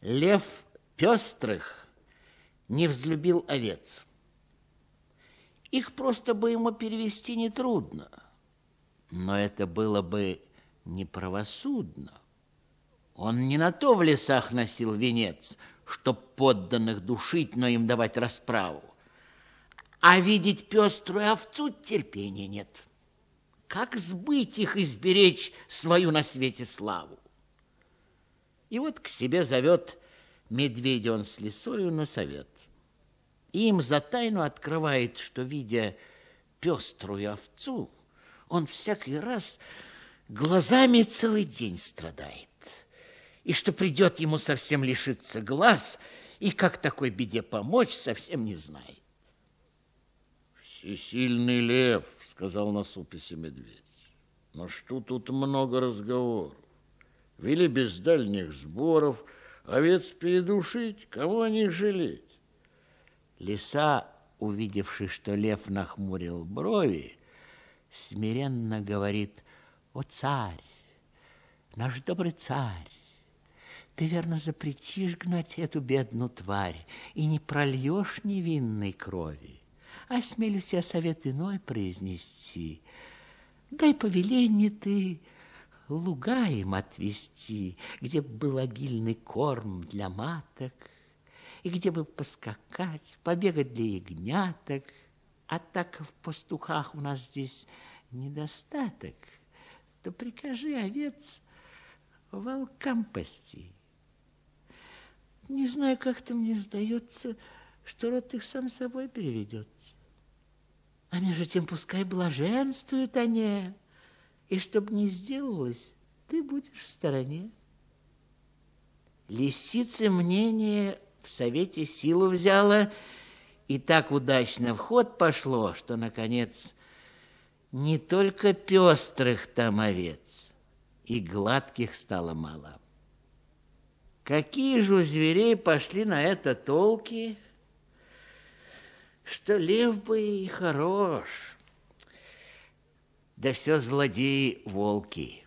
Лев пестрых не взлюбил овец. Их просто бы ему перевести нетрудно, но это было бы неправосудно. Он не на то в лесах носил венец, чтоб подданных душить, но им давать расправу. А видеть пеструю овцу терпения нет. Как сбыть их и сберечь свою на свете славу? И вот к себе зовет медведя он с лисою на совет. И им за тайну открывает, что, видя пеструю овцу, он всякий раз глазами целый день страдает. И что придет ему совсем лишиться глаз, и как такой беде помочь, совсем не знает. Всесильный лев, сказал насупясь медведь. Но что тут много разговоров? Вели без дальних сборов, овец передушить, кого о них жалеть? Лиса, увидевши, что лев нахмурил брови, смиренно говорит: «О, царь, наш добрый царь, ты верно запретишь гнать эту бедную тварь и не прольешь невинной крови. Осмелюсь я совет иной произнести. Дай повеление ты луга им отвести, где б был обильный корм для маток, и где бы поскакать, побегать для ягняток. А так в пастухах у нас здесь недостаток, то прикажи овец волкам пасти. Не знаю, как-то мне сдается, что род их сам собой переведется. А между тем пускай блаженствуют они, и чтоб не сделалось, ты будешь в стороне». Лисица мнение в совете силу взяла, и так удачно в ход пошло, что, наконец, не только пестрых там овец, и гладких стало мало. Какие же у зверей пошли на это толки, что лев бы и хорош, да все злодеи волки.